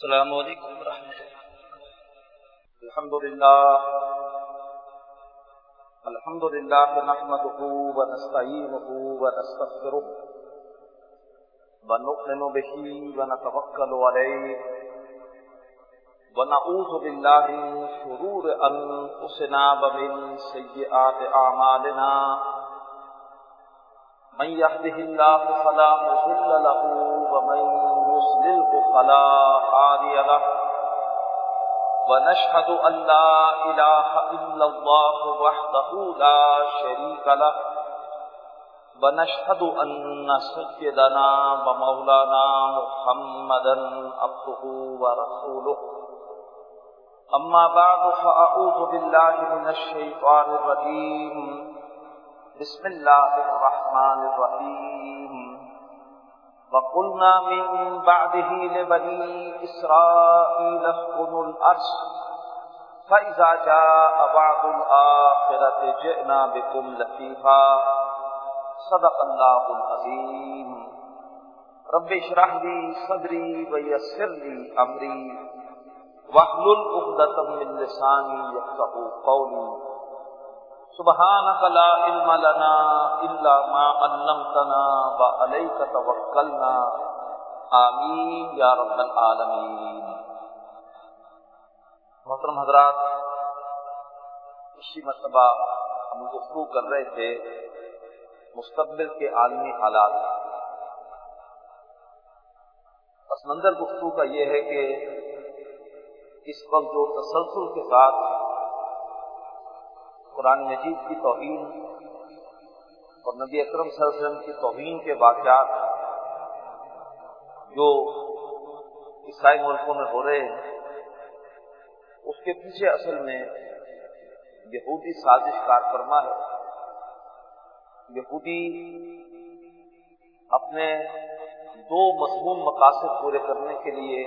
السلام علیکم ورحمۃ اللہ۔ الحمد للہ نحمده ونستعینه ونستغفره ونؤمن به ونتوکل علیہ ونعوذ باللہ من شرور انفسنا ومن سیئات اعمالنا، من يهده الله فلا مضل له ومن يضلل فلا هادي له، ونشهد أن لا إله إلا الله وحده لا شريك له، ونشهد أن سيدنا ومولانا محمدا عبده ورسوله، أما بعد فأعوذ بالله من الشيطان الرجيم، بسم الله الرحمن الرحيم، وقلنا من بعده لبني إسرائيل اسكنوا الأرض فإذا جاء وعد الآخرة جئنا بكم لطيفا، صدق الله العظيم۔ رب اشرح لي صدري ويسر لي أمري واحلل عقدة من لساني يفقهوا قولي، سبحانك لا علم لنا إلا ما علمتنا وعليك توكلنا، آمین یا رب العالمین۔ محترم حضرات، پچھلی مرتبہ ہم گفتگو کر رہے تھے مستقبل کے عالمی حالات۔ پس منظر گفتگو کا یہ ہے کہ اس وقت جو تسلسل کے ساتھ قرآن مجید کی توہین اور نبی اکرم صلی اللہ علیہ وسلم کی توہین کے واقعات جو عیسائی ملکوں میں ہو رہے ہیں، اس کے پیچھے اصل میں یہودی سازش کار فرما ہے۔ یہودی اپنے دو مضمون مقاصد پورے کرنے کے لیے،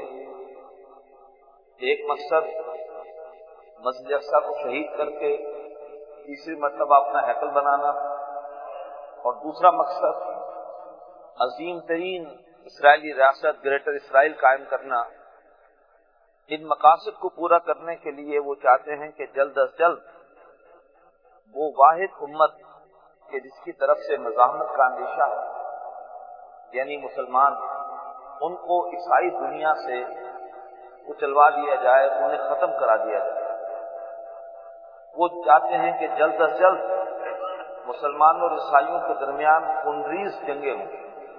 ایک مقصد مسجد اقصی کو شہید کر کے تیسری مرتبہ اپنا ہیکل بنانا، اور دوسرا مقصد عظیم ترین اسرائیلی ریاست گریٹر اسرائیل قائم کرنا۔ ان مقاصد کو پورا کرنے کے لیے وہ چاہتے ہیں کہ جلد از جلد وہ واحد امت کہ جس کی طرف سے مزاحمت کا اندیشہ ہے، یعنی مسلمان، ان کو عیسائی دنیا سے کچلوا دیا جائے، انہیں ختم کرا دیا جائے۔ وہ چاہتے ہیں کہ جلد از جلد مسلمانوں اور عیسائیوں کے درمیان خونریز جنگیں ہوں۔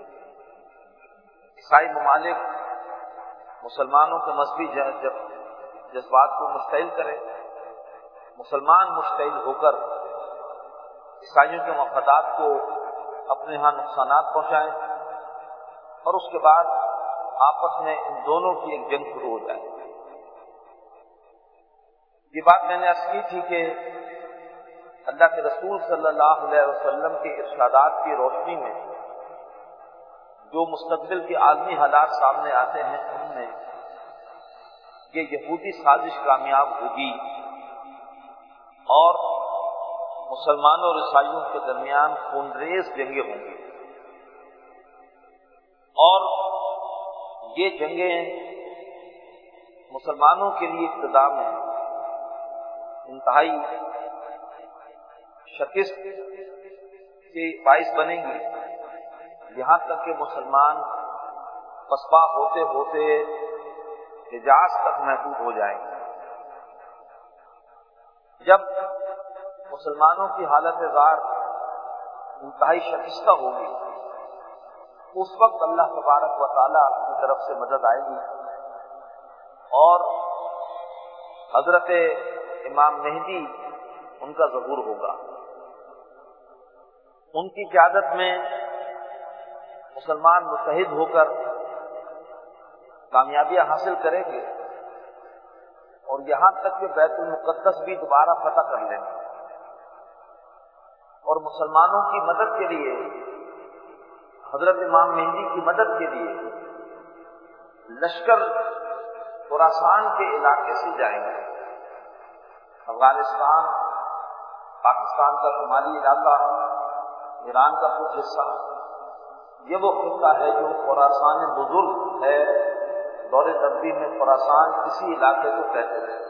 عیسائی ممالک مسلمانوں کے مذہبی جذبات کو مشتعل کریں، مسلمان مشتعل ہو کر عیسائیوں کے مفادات کو اپنے ہاں نقصانات پہنچائیں، اور اس کے بعد آپس میں ان دونوں کی ایک جنگ شروع ہو جائے۔ یہ بات میں نے عرض کی تھی کہ اللہ کے رسول صلی اللہ علیہ وسلم کے ارشادات کی روشنی میں جو مستقبل کے عالمی حالات سامنے آتے ہیں، ان میں یہ یہودی سازش کامیاب ہوگی اور مسلمانوں اور عیسائیوں کے درمیان خونریز جنگیں ہوں گی، اور یہ جنگیں مسلمانوں کے لیے ابتدا میں انتہائی شکست کے باعث بنیں گی، یہاں تک کہ مسلمان پسپا ہوتے ہوتے حجاز تک محدود ہو جائیں گے۔ جب مسلمانوں کی حالت زار انتہائی شکستہ ہوگی، اس وقت اللہ تبارک و تعالیٰ کی طرف سے مدد آئے گی، اور حضرت امام مہدی ان کا ظہور ہوگا۔ ان کی قیادت میں مسلمان متحد ہو کر کامیابیاں حاصل کریں گے، اور یہاں تک کہ بیت المقدس بھی دوبارہ فتح کر لیں گے، اور مسلمانوں کی مدد کے لیے، حضرت امام مہدی کی مدد کے لیے لشکر خراسان کے علاقے سے جائیں گے۔ افغانستان، پاکستان کا شمالی علاقہ، ایران کا کچھ حصہ، یہ وہ خطہ ہے جو خراسان بزرگ ہے، دور نبوی میں خراسان اسی علاقے کو کہتے تھے۔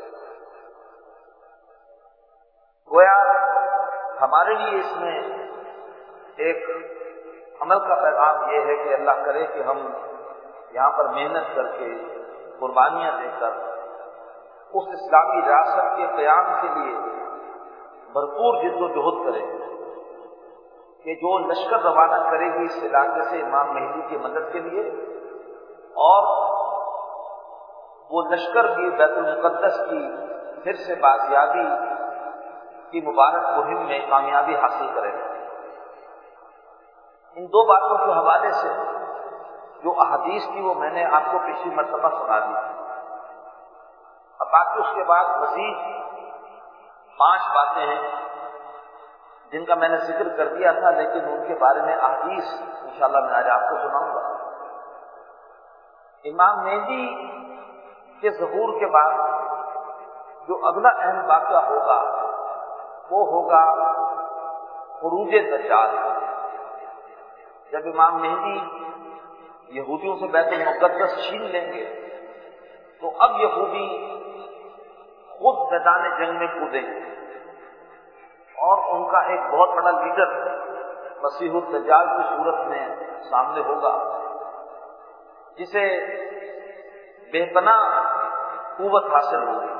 گویا ہمارے لیے اس میں ایک عمل کا پیغام یہ ہے کہ اللہ کرے کہ ہم یہاں پر محنت کر کے قربانیاں دے کر اس اسلامی ریاست کے قیام کے لیے بھرپور جد و جہد کریں کہ جو لشکر روانہ کرے گی اس علاقے سے امام مہدی کی مدد کے لیے، اور وہ لشکر بھی بیت المقدس کی پھر سے بازیابی کی مبارک مہم میں کامیابی حاصل کرے گا۔ ان دو باتوں کے حوالے سے جو احادیث تھی وہ میں نے آپ کو پچھلی مرتبہ سنا دی۔ اب باقی اس کے بعد مزید 5 باتیں ہیں جن کا میں نے ذکر کر دیا تھا، لیکن ان کے بارے میں احادیث انشاءاللہ میں آج آپ کو سناؤں گا۔ امام مہدی کے ظہور کے بعد جو اگلا اہم واقعہ ہوگا وہ ہوگا خروج دجال۔ جب امام مہدی یہودیوں سے بیت المقدس چھین لیں گے تو اب یہودی خود میدان جنگ میں کودیں گے، اور ان کا ایک بہت بڑا لیڈر مسیح الدجال کی صورت میں سامنے ہوگا، جسے بے پناہ قوت حاصل ہوگی۔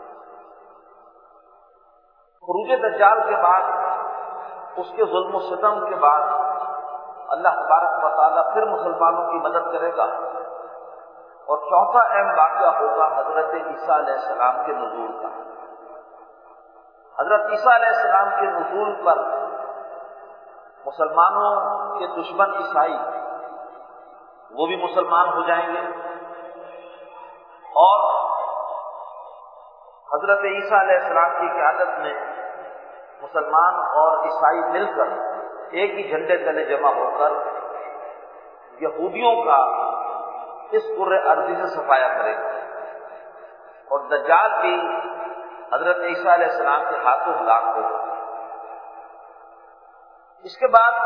خروج دجال کے بعد، اس کے ظلم و ستم کے بعد، اللہ تبارک و تعالیٰ پھر مسلمانوں کی مدد کرے گا، اور چوتھا اہم واقعہ ہوگا حضرت عیسیٰ علیہ السلام کے نزول کا۔ حضرت عیسیٰ علیہ السلام کے نزول پر مسلمانوں کے دشمن عیسائی وہ بھی مسلمان ہو جائیں گے، اور حضرت عیسیٰ علیہ السلام کی قیادت میں مسلمان اور عیسائی مل کر ایک ہی جھنڈے تلے جمع ہو کر یہودیوں کا اس کرۂ ارضی سے صفایا کرے گا، اور دجال بھی حضرت عیسیٰ علیہ السلام کے ہاتھوں ہلاک ہوگا۔ اس کے بعد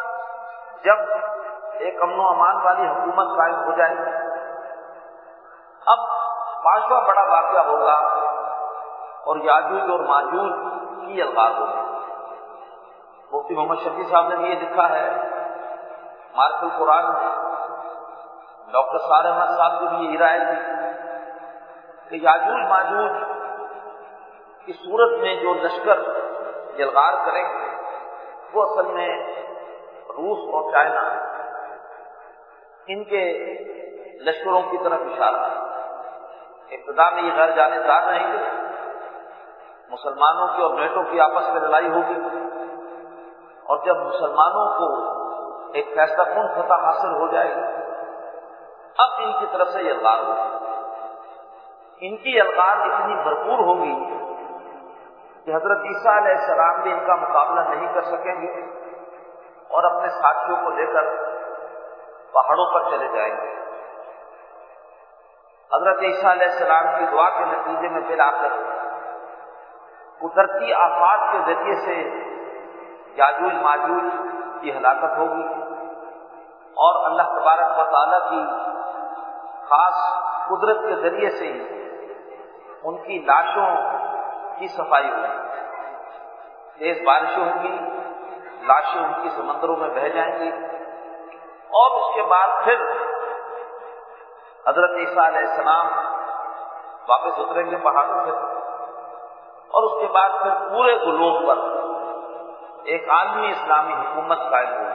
جب ایک امن و امان والی حکومت قائم ہو جائے گی، اب 5واں بڑا واقعہ ہوگا، اور یاجوج اور ماجوج کی الغاز ہوگی۔ مفتی محمد شفیع صاحب نے بھی یہ لکھا ہے معرف القرآن میں، ڈاکٹر صالح احمد صاحب کی بھی یہ رائے دی کہ یاجوج ماجوج کی صورت میں جو لشکر یلغار کریں گے وہ اصل میں روس اور چائنا ان کے لشکروں کی طرف اشارہ ہے۔ ابتدا میں یہ غیر جانبدار رہیں گے، مسلمانوں کی اور نیٹو کی آپس میں لڑائی ہوگی، اور جب مسلمانوں کو ایک فیصلہ کن فتح حاصل ہو جائے گی اب ان کی طرف سے یلغار ہوگی۔ ان کی یلغار اتنی بھرپور ہوگی کہ حضرت عیسیٰ علیہ السلام بھی ان کا مقابلہ نہیں کر سکیں گے، اور اپنے ساتھیوں کو لے کر پہاڑوں پر چلے جائیں گے۔ حضرت عیسیٰ علیہ السلام کی دعا کے نتیجے میں پھر آ کر قدرتی آفات کے ذریعے سے یاجوج ماجوج کی ہلاکت ہوگی، اور اللہ تبارک و تعالیٰ کی خاص قدرت کے ذریعے سے ہی ان کی لاشوں کی صفائی ہوگی۔ تیز بارشیں ہوں گی، لاشیں ان کی سمندروں میں بہہ جائیں گی، اور اس کے بعد پھر حضرت عیسیٰ علیہ السلام واپس اتریں گے پہاڑوں سے، اور اس کے بعد پھر پورے گلوب پر ایک عالمی اسلامی حکومت قائم ہوگی۔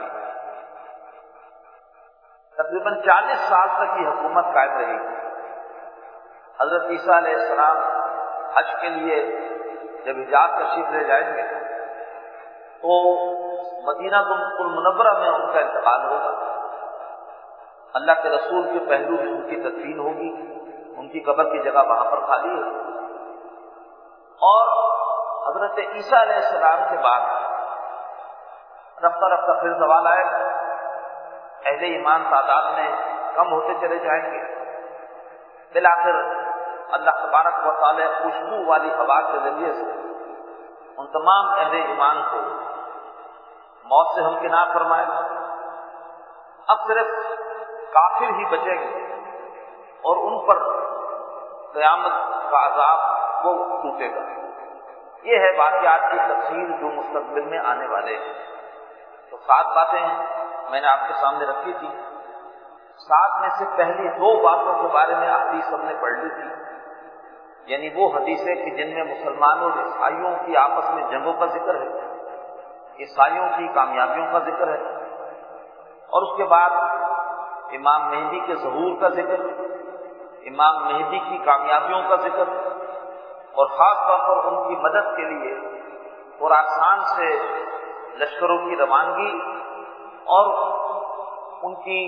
تقریباً 40 سال تک یہ حکومت قائم رہے گی۔ حضرت عیسیٰ علیہ السلام حج کے لیے جب حجاز تشریف لے جائیں گے تو مدینہ المنورہ میں ان کا انتقال ہوگا، اللہ کے رسول کے پہلو میں ان کی تدفین ہوگی، ان کی قبر کی جگہ وہاں پر خالی ہے، اور حضرت عیسیٰ علیہ السلام کے بعد رفتہ رفتہ پھر زوال آئے گا، اہل ایمان تعداد میں کم ہوتے چلے جائیں گے، بالآخر اللہ تبارک و تعالی خوشبو والی ہوا کے ذریعے سے ان تمام اہل ایمان کو موت سے ہمکنار فرمائے گا۔ اب صرف کافر ہی بچیں گے اور ان پر قیامت کا عذاب وہ ٹوٹے گا۔ یہ ہے واقعات کی تفصیل جو مستقبل میں آنے والے ہیں۔ تو 7 باتیں میں نے آپ کے سامنے رکھی تھی، 7 میں سے پہلی 2 باتوں کے بارے میں حدیث ہم نے پڑھ لی تھی، یعنی وہ حدیثیں کہ جن میں مسلمانوں اور عیسائیوں کی آپس میں جنگوں کا ذکر ہے، عیسائیوں کی کامیابیوں کا ذکر ہے، اور اس کے بعد امام مہدی کے ظہور کا ذکر، امام مہدی کی کامیابیوں کا ذکر، اور خاص طور پر ان کی مدد کے لیے خراسان سے لشکروں کی روانگی اور ان کی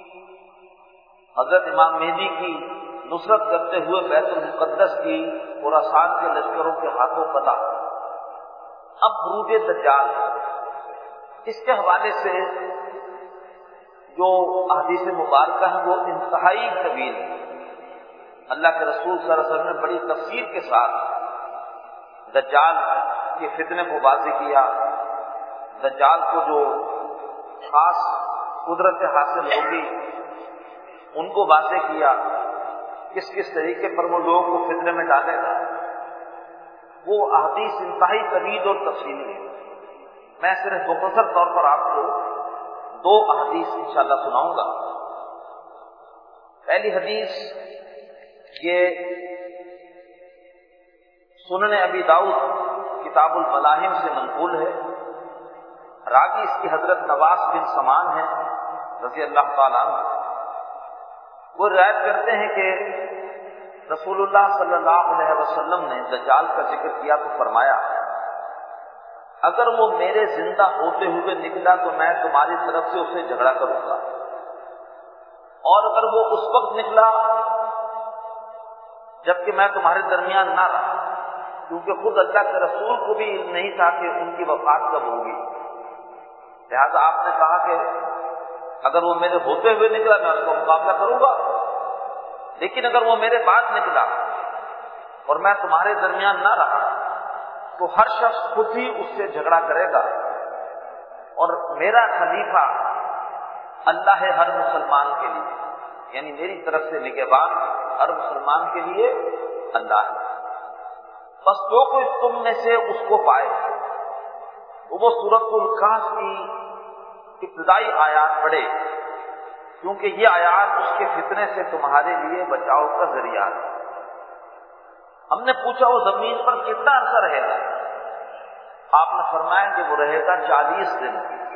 حضرت امام مہدی کی نصرت کرتے ہوئے بیت المقدس کی خراسان کے لشکروں کے ہاتھوں فتح۔ اب خروج دجال، اس کے حوالے سے جو احادیث مبارکہ ہیں وہ انتہائی طویل ہے۔ اللہ کے رسول صلی اللہ علیہ وسلم نے بڑی تفصیل کے ساتھ دجال کے فتنے کو واضح کیا، دجال کو جو خاص قدرت حاصل ہوگی ان کو واضح کیا، کس کس طریقے پر وہ لوگوں کو فتنے میں ڈالے گا۔ وہ احادیث انتہائی طویل اور تفصیلی ہے۔ میں صرف مختصر طور پر آپ کو 2 احادیث انشاءاللہ سناؤں گا۔ پہلی حدیث یہ سنن ابی داؤد کتاب الملاحم سے منقول ہے، راوی اس کی حضرت نواس بن سمان ہے رضی اللہ تعالیٰ عنہ۔ وہ روایت کرتے ہیں کہ رسول اللہ صلی اللہ علیہ وسلم نے دجال کا ذکر کیا تو فرمایا، اگر وہ میرے زندہ ہوتے ہوئے نکلا تو میں تمہاری طرف سے اسے جھگڑا کروں گا، اور اگر وہ اس وقت نکلا جبکہ میں تمہارے درمیان نہ رہا، کیونکہ خود اللہ کے رسول کو بھی علم نہیں تھا کہ ان کی وفات کب ہوگی، لہذا آپ نے کہا کہ اگر وہ میرے ہوتے ہوئے نکلا میں اس کا مقابلہ کروں گا، لیکن اگر وہ میرے بعد نکلا اور میں تمہارے درمیان نہ رہا تو ہر شخص خود ہی اس سے جھگڑا کرے گا، اور میرا خلیفہ اللہ ہے ہر مسلمان کے لیے، یعنی میری طرف سے نگہبان ہر مسلمان کے لیے اللہ ہے۔ بس جو کوئی تم میں سے اس کو پائے تو وہ سورۃ الکہف کی ابتدائی آیات پڑھے، کیونکہ یہ آیات اس کے فتنے سے تمہارے لیے بچاؤ کا ذریعہ ہے۔ ہم نے پوچھا وہ زمین پر کتنا عرصہ رہے گا؟ آپ نے فرمایا کہ وہ رہے گا 40 دن،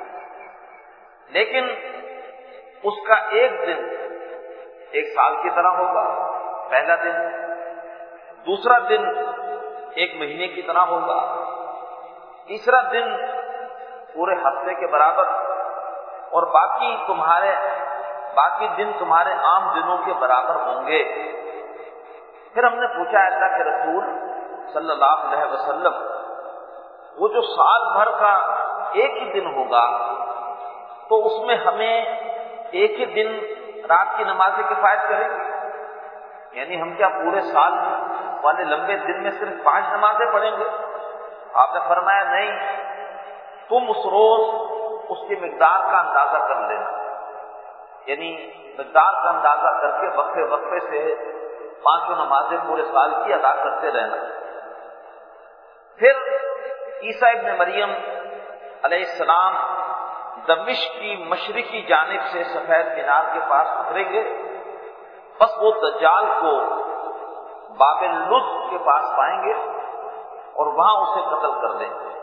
لیکن اس کا ایک دن 1 سال کی طرح ہوگا، پہلا دن، دوسرا دن 1 مہینے کی طرح ہوگا، تیسرا دن پورے ہفتے کے برابر، اور باقی دن تمہارے عام دنوں کے برابر ہوں گے۔ پھر ہم نے پوچھا اللہ کے رسول صلی اللہ علیہ وسلم، وہ جو سال بھر کا ایک ہی دن ہوگا تو اس میں ہمیں ایک ہی دن رات کی نماز کفایت کرے گی؟ یعنی ہم کیا پورے سال والے لمبے دن میں صرف 5 نمازیں پڑھیں گے؟ آپ نے فرمایا نہیں، تم اس روز اس کی مقدار کا اندازہ کر لینا، یعنی مقدار کا اندازہ کر کے وقفے وقفے سے 5 نمازیں پورے سال کی ادا کرتے رہنا۔ پھر عیسیٰ ابن مریم علیہ السلام دمشق کی مشرقی جانب سے سفید مینار کے پاس اتریں گے، بس وہ دجال کو باب لد کے پاس پائیں گے اور وہاں اسے قتل کر دیں گے۔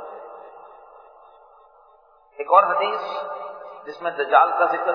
ایک اور حدیث جس میں دجال کا ذکر،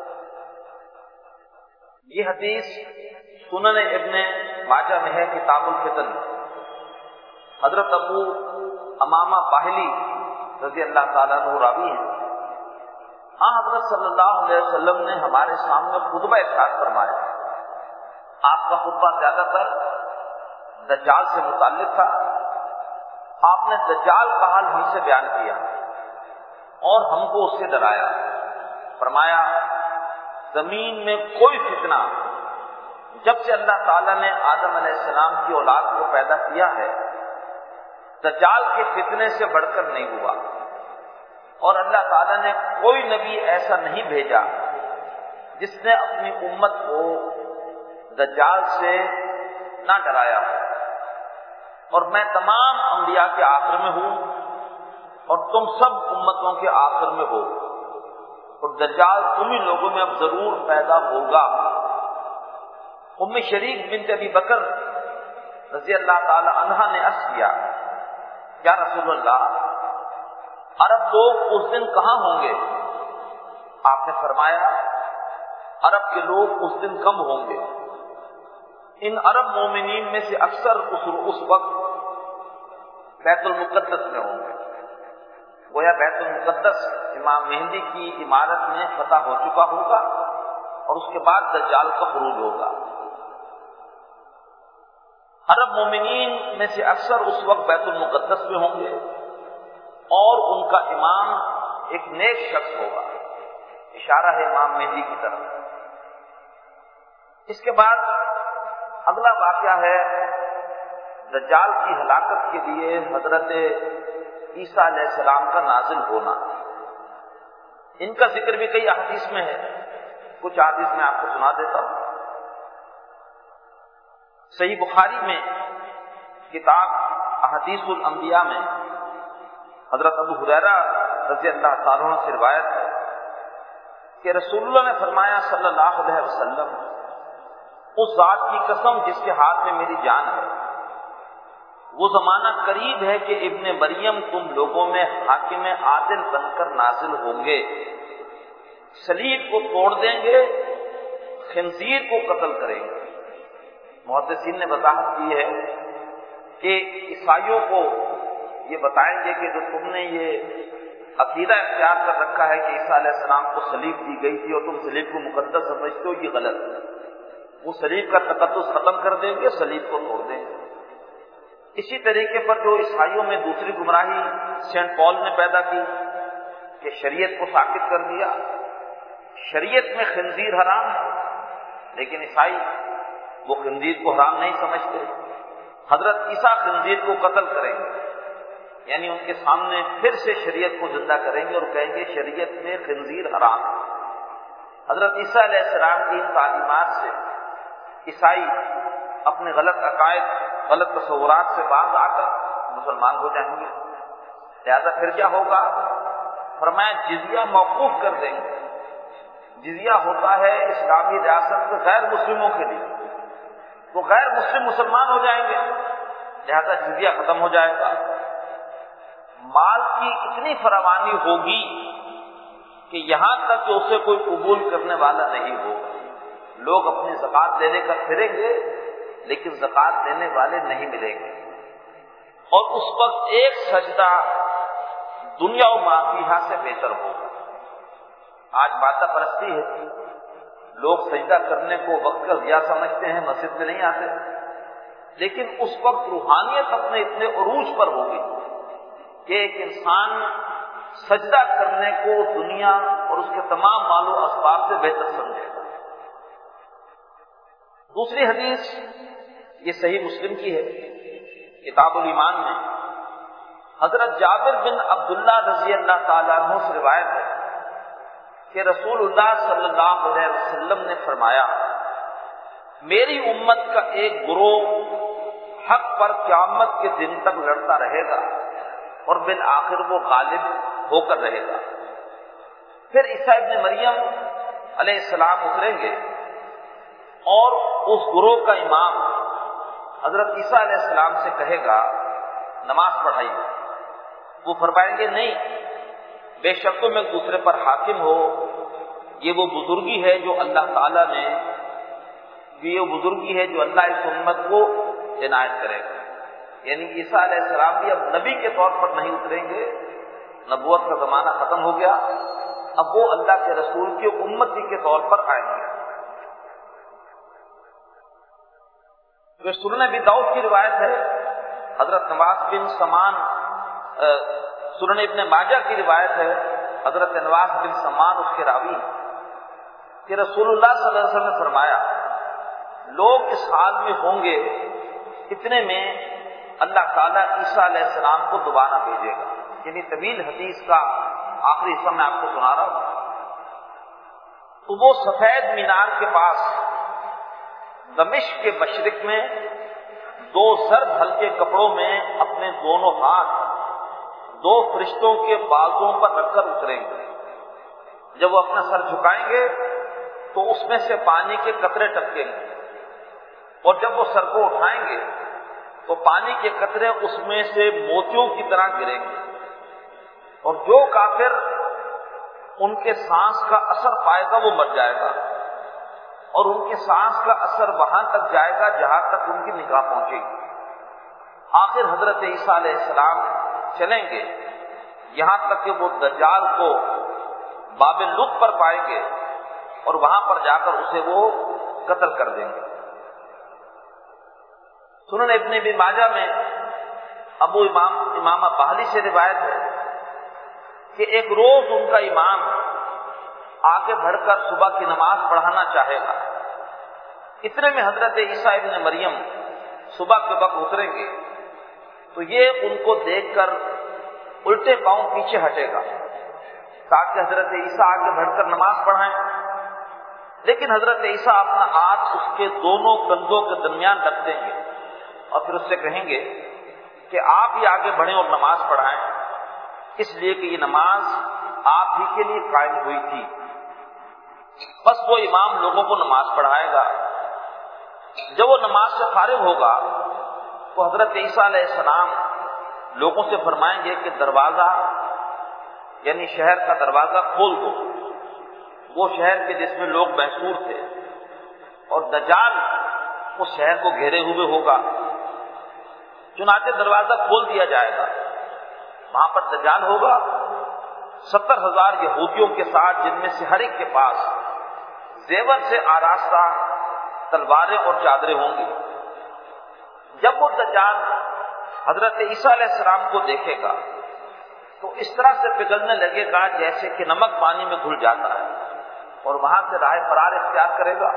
یہ حدیث سنن ابن ماجہ میں ہے کتاب الفتن، حضرت ابو امامہ باہلی رضی اللہ تعالیٰ عنہ راوی ہیں۔ حضرت صلی اللہ علیہ وسلم نے ہمارے سامنے خطبہ ارشاد فرمایا، آپ کا خطبہ زیادہ تر دجال سے متعلق تھا، آپ نے دجال کا حال ہم سے بیان کیا اور ہم کو اس سے ڈرایا، فرمایا زمین میں کوئی فتنہ جب سے اللہ تعالیٰ نے آدم علیہ السلام کی اولاد کو پیدا کیا ہے دجال کے فتنے سے بڑھ کر نہیں ہوا، اور اللہ تعالیٰ نے کوئی نبی ایسا نہیں بھیجا جس نے اپنی امت کو دجال سے نہ ڈرایا ہو، اور میں تمام انبیاء کے آخر میں ہوں اور تم سب امتوں کے آخر میں ہو، اور دجال تم ہی لوگوں میں اب ضرور پیدا ہوگا۔ ام شریک بنت ابی بکر رضی اللہ تعالی عنہا نے عرض کیا، یا رسول اللہ، عرب لوگ اس دن کہاں ہوں گے؟ آپ نے فرمایا، عرب کے لوگ اس دن کم ہوں گے، ان عرب مومنین میں سے اکثر اس وقت بیت المقدس میں ہوں گے۔ گویا بیت المقدس امام مہدی کی عمارت میں فتح ہو چکا ہوگا اور اس کے بعد دجال کا خروج ہوگا۔ عرب مومنین میں سے اکثر اس وقت بیت المقدس میں ہوں گے اور ان کا امام ایک نیک شخص ہوگا، اشارہ ہے امام مہدی کی طرف۔ اس کے بعد اگلا واقعہ ہے دجال کی ہلاکت کے لیے حضرت عیسیٰ علیہ السلام کا نازل ہونا۔ ان کا ذکر بھی کئی احادیث میں ہے، کچھ احادیث میں آپ کو سنا دیتا ہوں۔ صحیح بخاری میں کتاب احادیث الانبیاء میں حضرت ابو ہریرہ رضی اللہ تعالیٰ عنہ سے روایت ہے کہ رسول اللہ نے فرمایا صلی اللہ علیہ وسلم، اس ذات کی قسم جس کے ہاتھ میں میری جان ہے، وہ زمانہ قریب ہے کہ ابن مریم تم لوگوں میں حاکم عادل بن کر نازل ہوں گے، صلیب کو توڑ دیں گے، خنزیر کو قتل کریں گے۔ محدثین نے وضاحت کی ہے کہ عیسائیوں کو یہ بتائیں گے کہ جو تم نے یہ عقیدہ اختیار کر رکھا ہے کہ عیسیٰ علیہ السلام کو صلیب دی گئی تھی اور تم صلیب کو مقدس سمجھتے ہو، یہ غلط ہے۔ وہ صلیب کا تقدس ختم کر دیں گے، صلیب کو توڑ دیں گے۔ اسی طریقے پر جو عیسائیوں میں دوسری گمراہی سینٹ پال نے پیدا کی کہ شریعت کو ساقط کر دیا، شریعت میں خنزیر حرام ہے، لیکن عیسائی وہ خنزیر کو حرام نہیں سمجھتے۔ حضرت عیسیٰ خنزیر کو قتل کریں گے، یعنی ان کے سامنے پھر سے شریعت کو زندہ کریں گے اور کہیں گے شریعت میں خنزیر حرام ہے۔ حضرت عیسیٰ علیہ السلام کی ان تعلیمات سے عیسائی اپنے غلط عقائد، غلط تصورات سے باز آ کر مسلمان ہو جائیں گے۔ لہذا پھر کیا ہوگا؟ فرمایا جزیہ موقوف کر دیں گے۔ جزیہ ہوتا ہے اسلامی ریاست کے غیر مسلموں کے لیے، وہ غیر مسلم مسلمان ہو جائیں گے، لہذا جزیہ ختم ہو جائے گا۔ مال کی اتنی فراوانی ہوگی کہ یہاں تک کہ اسے کوئی قبول کرنے والا نہیں ہوگا۔ لوگ اپنی زکوٰۃ لینے کا پھریں گے لیکن زکوٰۃ دینے والے نہیں ملیں گے، اور اس وقت ایک سجدہ دنیا و ما فیہا سے بہتر ہوگا۔ آج مادہ پرستی ہے، لوگ سجدہ کرنے کو وقت کا ضیاع سمجھتے ہیں، مسجد میں نہیں آتے، لیکن اس وقت روحانیت اپنے اتنے عروج پر ہوگی کہ ایک انسان سجدہ کرنے کو دنیا اور اس کے تمام مال و اسباب سے بہتر سمجھے گا۔ دوسری حدیث یہ صحیح مسلم کی ہے، کتاب الایمان میں حضرت جابر بن عبداللہ رضی اللہ تعالیٰ عنہ سے روایت ہے کہ رسول اللہ صلی اللہ علیہ وسلم نے فرمایا، میری امت کا ایک گروہ حق پر قیامت کے دن تک لڑتا رہے گا اور بالآخر وہ غالب ہو کر رہے گا۔ پھر عیسیٰ ابن مریم علیہ السلام اتریں گے اور اس گروہ کا امام حضرت عیسیٰ علیہ السلام سے کہے گا نماز پڑھائیے۔ وہ فرمائیں گے نہیں، بے شک تم ایک دوسرے پر حاکم ہو، یہ وہ بزرگی ہے جو اللہ تعالیٰ نے، یہ بزرگی ہے جو اللہ اس امت کو عنایت کرے گا۔ یعنی عیسیٰ علیہ السلام بھی اب نبی کے طور پر نہیں اتریں گے، نبوت کا زمانہ ختم ہو گیا، اب وہ اللہ کے رسول کی امتی کے طور پر آئیں گے۔ سنن ابی داؤد کی روایت ہے، حضرت نواس بن سمان، سنن ابن ماجہ کی روایت ہے، حضرت نواس بن سمان اس کے راوی ہیں کہ رسول اللہ صلی اللہ علیہ وسلم نے فرمایا، لوگ اس حال میں ہوں گے، اتنے میں اللہ تعالیٰ عیسیٰ علیہ السلام کو دوبارہ بھیجے گا۔ یعنی طویل حدیث کا آخری حصہ میں آپ کو سنا رہا ہوں۔ تو وہ سفید مینار کے پاس دمشق کے مشرق میں دو زرد ہلکے کپڑوں میں اپنے دونوں ہاتھ دو فرشتوں کے بازوں پر رکھ کر اتریں گے. جب وہ اپنا سر جھکائیں گے تو اس میں سے پانی کے قطرے ٹپکیں گے، اور جب وہ سر کو اٹھائیں گے تو پانی کے قطرے اس میں سے موتیوں کی طرح گریں گے. اور جو کافر ان کے سانس کا اثر پائے گا وہ مر جائے گا، اور ان کے سانس کا اثر وہاں تک جائے گا جہاں تک ان کی نگاہ پہنچے گی. آخر حضرت عیسیٰ علیہ السلام چلیں گے یہاں تک کہ وہ دجال کو باب لط پر پائیں گے اور وہاں پر جا کر اسے وہ قتل کر دیں گے. سنن ابن ابی ماجہ میں ابو امامہ باہلی سے روایت ہے کہ ایک روز ان کا امام آگے بڑھ کر صبح کی نماز پڑھانا چاہے گا. اتنے میں حضرت عیسیٰ ابن مریم صبح کے وقت اتریں گے تو یہ ان کو دیکھ کر الٹے پاؤں پیچھے ہٹے گا تاکہ حضرت عیسیٰ آگے بڑھ کر نماز پڑھائیں. لیکن حضرت عیسیٰ اپنا ہاتھ اس کے دونوں کندھوں کے درمیان رکھ دیں گے اور پھر اس سے کہیں گے کہ آپ ہی آگے بڑھیں اور نماز پڑھائیں، اس لیے کہ یہ نماز آپ ہی کے لیے قائم ہوئی تھی. بس وہ امام لوگوں کو نماز پڑھائے گا. جب وہ نماز سے فارغ ہوگا تو حضرت عیسیٰ علیہ السلام لوگوں سے فرمائیں گے کہ دروازہ یعنی شہر کا دروازہ کھول دو، وہ شہر کے جس میں لوگ محصور تھے، اور دجال اس شہر کو گھیرے ہوئے ہوگا. چنانچہ دروازہ کھول دیا جائے گا. وہاں پر دجال ہوگا 70,000 یہودیوں کے ساتھ، جن میں سے ہر ایک کے پاس زیور سے آراستہ تلواریں اور چادریں ہوں گی. جب وہ دجال حضرت عیسیٰ علیہ السلام کو دیکھے گا تو اس طرح سے پگھلنے لگے گا جیسے کہ نمک پانی میں گھل جاتا ہے، اور وہاں سے راہ فرار اختیار کرے گا.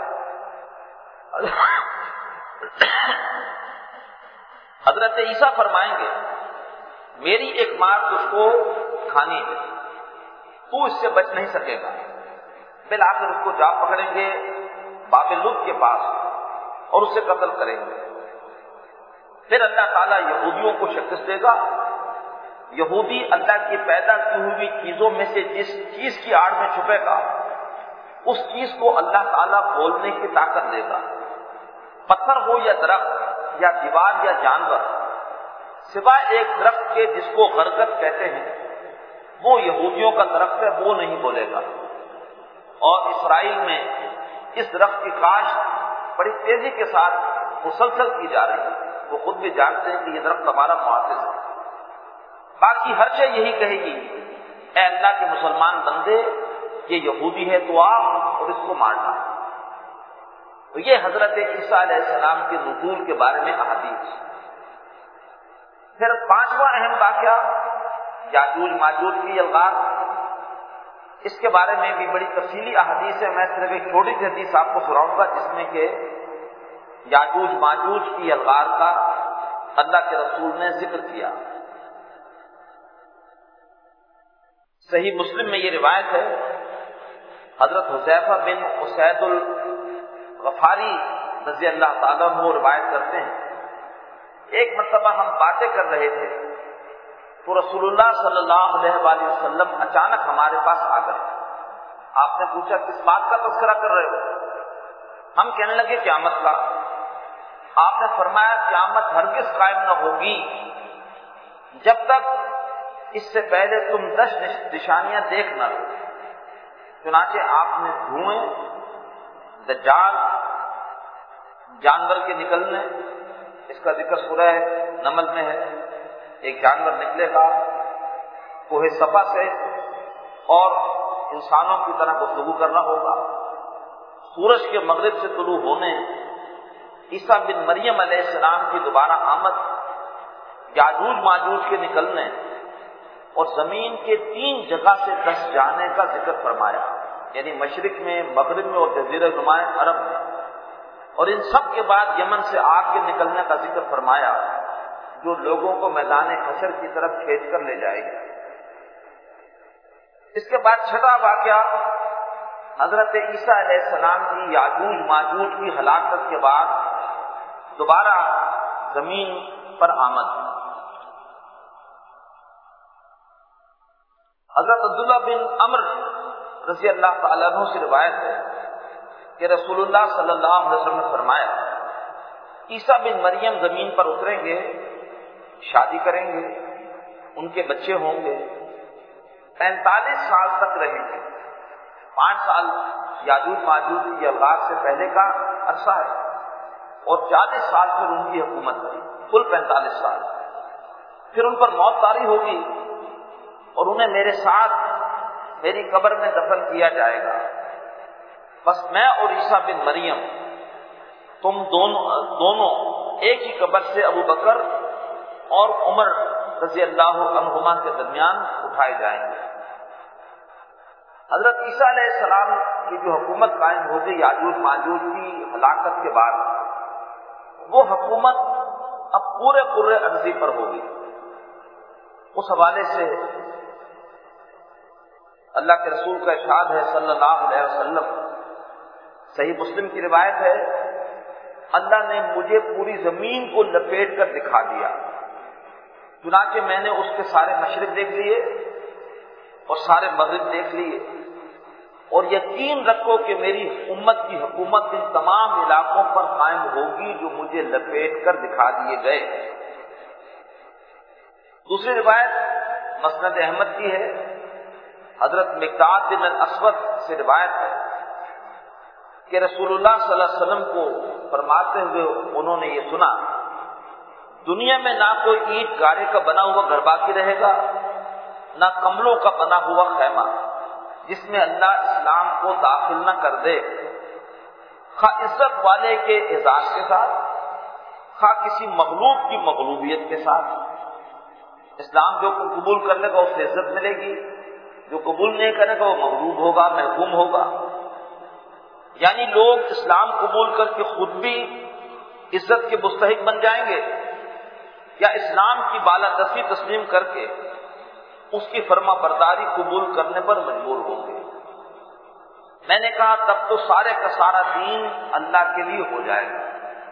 حضرت عیسیٰ فرمائیں گے میری ایک مار تجھ کو کھانی ہے، تو اس سے بچ نہیں سکے گا. بالآخر اس کو جا پکڑیں گے باب لط کے پاس اور اسے قتل کریں گے. پھر اللہ تعالیٰ یہودیوں کو شکست دے گا. یہودی اللہ کی پیدا کی ہوئی چیزوں میں سے جس چیز کی آڑ میں چھپے گا اس چیز کو اللہ تعالیٰ بولنے کی طاقت دے گا. پتھر ہو یا درخت یا دیوار یا جانور، سوائے ایک درخت کے جس کو غرگت کہتے ہیں، وہ یہودیوں کا درخت ہے، وہ نہیں بولے گا. اور اسرائیل میں اس درخت کی کاشت بڑی تیزی کے ساتھ مسلسل کی جا رہی ہے. وہ خود بھی جانتے ہیں کہ یہ درخت ہمارا معاصر ہے. باقی ہر شے یہی کہے گی اے اللہ کے مسلمان بندے، یہ یہودی ہے تو آ اور اس کو مارنا. تو یہ حضرت عیسیٰ علیہ السلام کے نزول کے بارے میں احادیث. پھر پانچواں اہم واقعہ یاجوج ماجوج کی الغار. اس کے بارے میں بھی بڑی تفصیلی احادیث ہے. میں صرف ایک چھوٹی سی حدیث آپ کو سناؤں گا جس میں کہ یاجوج ماجوج کی الغار کا اللہ کے رسول نے ذکر کیا. صحیح مسلم میں یہ روایت ہے، حضرت حذیفہ بن اسید الغفاری رضی اللہ تعالیٰ عنہ روایت کرتے ہیں ایک مرتبہ ہم باتیں کر رہے تھے تو رسول اللہ صلی اللہ علیہ وآلہ وسلم اچانک ہمارے پاس آ گئے. آپ نے پوچھا کس بات کا تذکرہ کر رہے ہو؟ ہم کہنے لگے قیامت کا. آپ نے فرمایا قیامت ہرگز قائم نہ ہوگی جب تک اس سے پہلے تم 10 نشانیاں دیکھ نہ لو. چنانچہ آپ نے دھوئیں، دجال، جانور کے نکلنے، اس کا ذکر سورہ نمل میں ہے. ایک جانور نکلے گا کوہ صفا سے اور انسانوں کی طرح گفتگو کرنا ہوگا. سورج کے مغرب سے طلوع ہونے، عیسیٰ بن مریم علیہ السلام کی دوبارہ آمد، یاجوج ماجوج کے نکلنے اور زمین کے 3 جگہ سے 10 جانے کا ذکر فرمایا، یعنی مشرق میں، مغرب میں اور جزیرہ نماں عرب میں. اور ان سب کے بعد یمن سے آگ کے نکلنے کا ذکر فرمایا جو لوگوں کو میدان حشر کی طرف کھینچ کر لے جائے گی. اس کے بعد چھٹا واقعہ حضرت عیسیٰ علیہ السلام کی یاجوج ماجوج کی ہلاکت کے بعد دوبارہ زمین پر آمد. حضرت عبداللہ بن عمر رضی اللہ تعالیٰ عنہ سے روایت ہے کہ رسول اللہ صلی اللہ علیہ وسلم نے فرمایا عیسیٰ بن مریم زمین پر اتریں گے، شادی کریں گے، ان کے بچے ہوں گے، 45 سال تک رہیں گے. 5 سال یاجوج ماجوج کی اولاد سے پہلے کا عرصہ ہے اور 40 سال پھر ان کی حکومت ہے، کل 45 سال. پھر ان پر موت طاری ہوگی اور انہیں میرے ساتھ میری قبر میں دفن کیا جائے گا. بس میں اور عیسیٰ بن مریم تم دونوں ایک ہی قبر سے ابو بکر اور عمر رضی اللہ عنہما کے درمیان اٹھائے جائیں گے. حضرت عیسیٰ علیہ السلام کی جو حکومت قائم ہوگی یاجوج ماجوج کی ہلاکت کے بعد، وہ حکومت اب پورے ارضی پر ہوگی. اس حوالے سے اللہ کے رسول کا ارشاد ہے صلی اللہ علیہ وسلم، صحیح مسلم کی روایت ہے، اللہ نے مجھے پوری زمین کو لپیٹ کر دکھا دیا، چنانچہ میں نے اس کے سارے مشرق دیکھ لیے اور سارے مغرب دیکھ لیے، اور یقین رکھو کہ میری امت کی حکومت ان تمام علاقوں پر قائم ہوگی جو مجھے لپیٹ کر دکھا دیے گئے. دوسری روایت مسند احمد کی ہے، حضرت مقداد بن الاسود سے روایت ہے کہ رسول اللہ صلی اللہ علیہ وسلم کو فرماتے ہوئے انہوں نے یہ سنا، دنیا میں نہ کوئی اینٹ گارے کا بنا ہوا گھر باقی رہے گا، نہ کملوں کا بنا ہوا خیمہ جس میں اللہ اسلام کو داخل نہ کر دے، خواہ عزت والے کے اعزاز کے ساتھ، خواہ کسی مغلوب کی مغلوبیت کے ساتھ. اسلام جو قبول کر لے گا اسے عزت ملے گی، جو قبول نہیں کرے گا وہ مغلوب ہوگا، محکوم ہوگا. یعنی لوگ اسلام قبول کر کے خود بھی عزت کے مستحق بن جائیں گے، یا اسلام کی بالادستی تسلیم کر کے اس کی فرما برداری قبول کرنے پر مجبور ہوں گے. میں نے کہا تب تو سارے کا سارا دین اللہ کے لیے ہو جائے گا.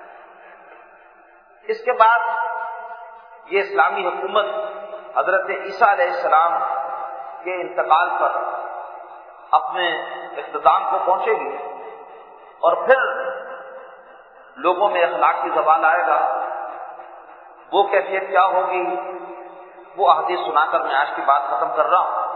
اس کے بعد یہ اسلامی حکومت حضرت عیسیٰ علیہ السلام کے انتقال پر اپنے اختتام کو پہنچے گی، اور پھر لوگوں میں اخلاق کی زوال آئے گا. وہ کیفیت کیا ہوگی وہ احادیث سنا کر میں آج کی بات ختم کر رہا ہوں.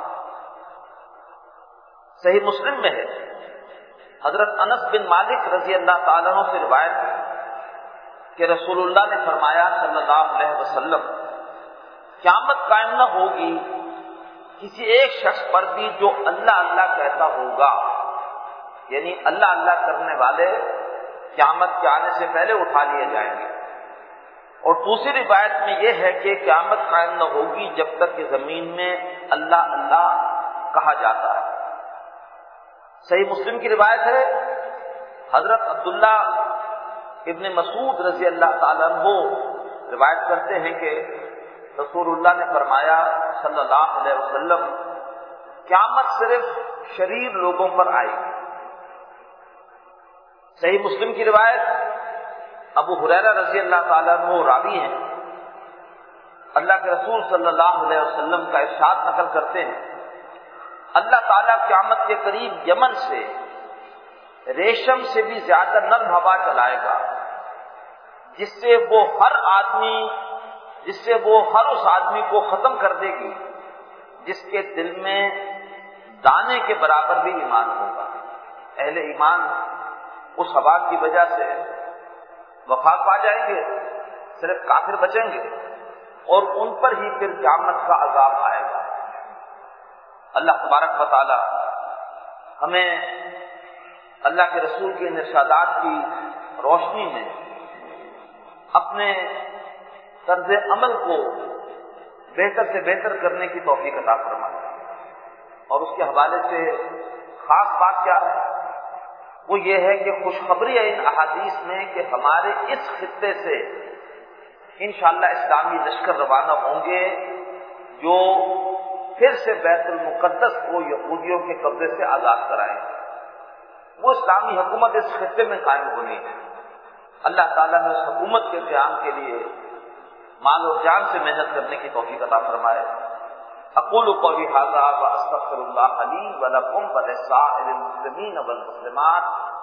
صحیح مسلم میں ہے، حضرت انس بن مالک رضی اللہ تعالیٰ عنہ سے روایت ہے کہ رسول اللہ نے فرمایا صلی اللہ علیہ وسلم، قیامت قائم نہ ہوگی کسی ایک شخص پر بھی جو اللہ اللہ کہتا ہوگا، یعنی اللہ اللہ کرنے والے قیامت کے آنے سے پہلے اٹھا لیے جائیں گے. اور دوسری روایت میں یہ ہے کہ قیامت قائم نہ ہوگی جب تک کہ زمین میں اللہ اللہ کہا جاتا ہے. صحیح مسلم کی روایت ہے، حضرت عبداللہ ابن مسعود رضی اللہ تعالیٰ عنہ روایت کرتے ہیں کہ رسول اللہ نے فرمایا صلی اللہ علیہ وسلم، قیامت صرف شریر لوگوں پر آئے گی. صحیح مسلم کی روایت ابو ہریرہ رضی اللہ تعالیٰ عنہ راوی ہیں، اللہ کے رسول صلی اللہ علیہ وسلم کا ارشاد نقل کرتے ہیں، اللہ تعالیٰ قیامت کے قریب یمن سے ریشم سے بھی زیادہ نرم ہوا چلائے گا، جس سے وہ ہر اس آدمی کو ختم کر دے گی جس کے دل میں دانے کے برابر بھی ایمان ہوگا. اہل ایمان اس ہوا کی وجہ سے وفات پا جائیں گے، صرف کافر بچیں گے، اور ان پر ہی پھر قیامت کا عذاب آئے گا. اللہ تبارک و تعالی ہمیں اللہ کے رسول کے ارشادات کی روشنی میں اپنے طرز عمل کو بہتر سے بہتر کرنے کی توفیق عطا فرمائے. اور اس کے حوالے سے خاص بات کیا ہے، وہ یہ ہے کہ خوشخبری ہے ان احادیث میں کہ ہمارے اس خطے سے انشاءاللہ اسلامی لشکر روانہ ہوں گے جو پھر سے بیت المقدس کو یہودیوں کے قبضے سے آزاد کرائیں گے. وہ اسلامی حکومت اس خطے میں قائم ہونی ہے۔ اللہ تعالیٰ نے اس حکومت کے قیام کے لیے مال اور جان سے محنت کرنے کی توفیق عطا فرمائے۔ اقول قولی ھذا واستغفر اللہ لی ولکم ولسائر المسلمین والمسلمات